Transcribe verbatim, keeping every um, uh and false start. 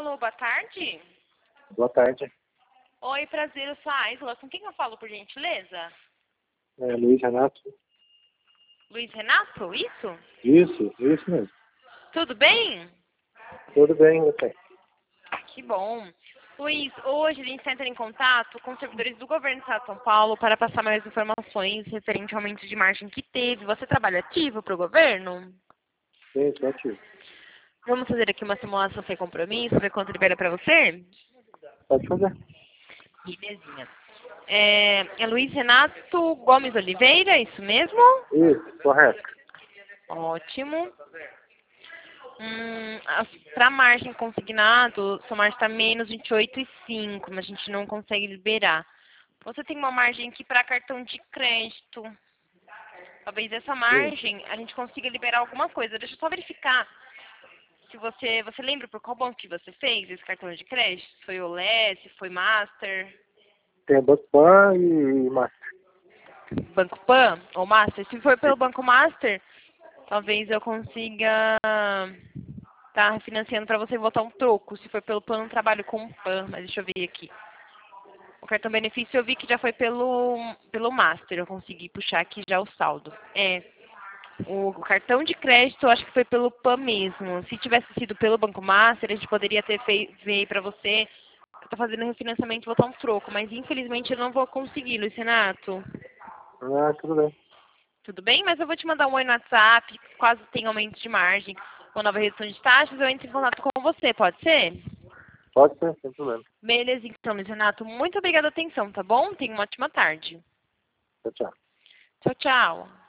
Alô, boa tarde. Boa tarde. Oi, prazer, eu sou a Aisla. Com quem eu falo, por gentileza? É, Luiz Renato. Luiz Renato, isso? Isso, isso mesmo. Tudo bem? Tudo bem, você? Que bom. Luiz, hoje a gente está entrando em contato com os servidores do governo do Estado de São Paulo para passar mais informações referente ao aumento de margem que teve. Você trabalha ativo para o governo? Sim, estou ativo. Vamos fazer aqui uma simulação sem compromisso, ver quanto libera para você? Pode fazer. Belezinha. É, é Luiz Renato Gomes Oliveira, isso mesmo? Isso, correto. Ótimo. Hum, para margem consignado, sua margem está menos vinte e oito vírgula cinco, mas a gente não consegue liberar. Você tem uma margem aqui para cartão de crédito. Talvez essa Sim. margem a gente consiga liberar alguma coisa. Deixa eu só verificar se você... Você lembra por qual banco que você fez esse cartão de crédito? Foi o Leste, foi Master? Tem a Banco Pan e Master. Banco Pan ou Master? Se for pelo Banco Master, talvez eu consiga estar refinanciando para você botar um troco. Se for pelo Pan, eu trabalho com o Pan, mas deixa eu ver aqui. O cartão benefício eu vi que já foi pelo, pelo Master, eu consegui puxar aqui já o saldo. É, o cartão de crédito eu acho que foi pelo Pan mesmo. Se tivesse sido pelo Banco Master, a gente poderia ter feito para você. Eu tô fazendo refinanciamento e botar um troco, mas infelizmente eu não vou conseguir, Luiz Renato. Ah, tudo bem. Tudo bem? Mas eu vou te mandar um oi no WhatsApp, caso tenha aumento de margem ou nova redução de taxas, eu entro em contato com você, pode ser? Pode ser, sem problema. Beleza, então, Luiz Renato, muito obrigada pela atenção, tá bom? Tenha uma ótima tarde. Tchau, tchau. Tchau, tchau.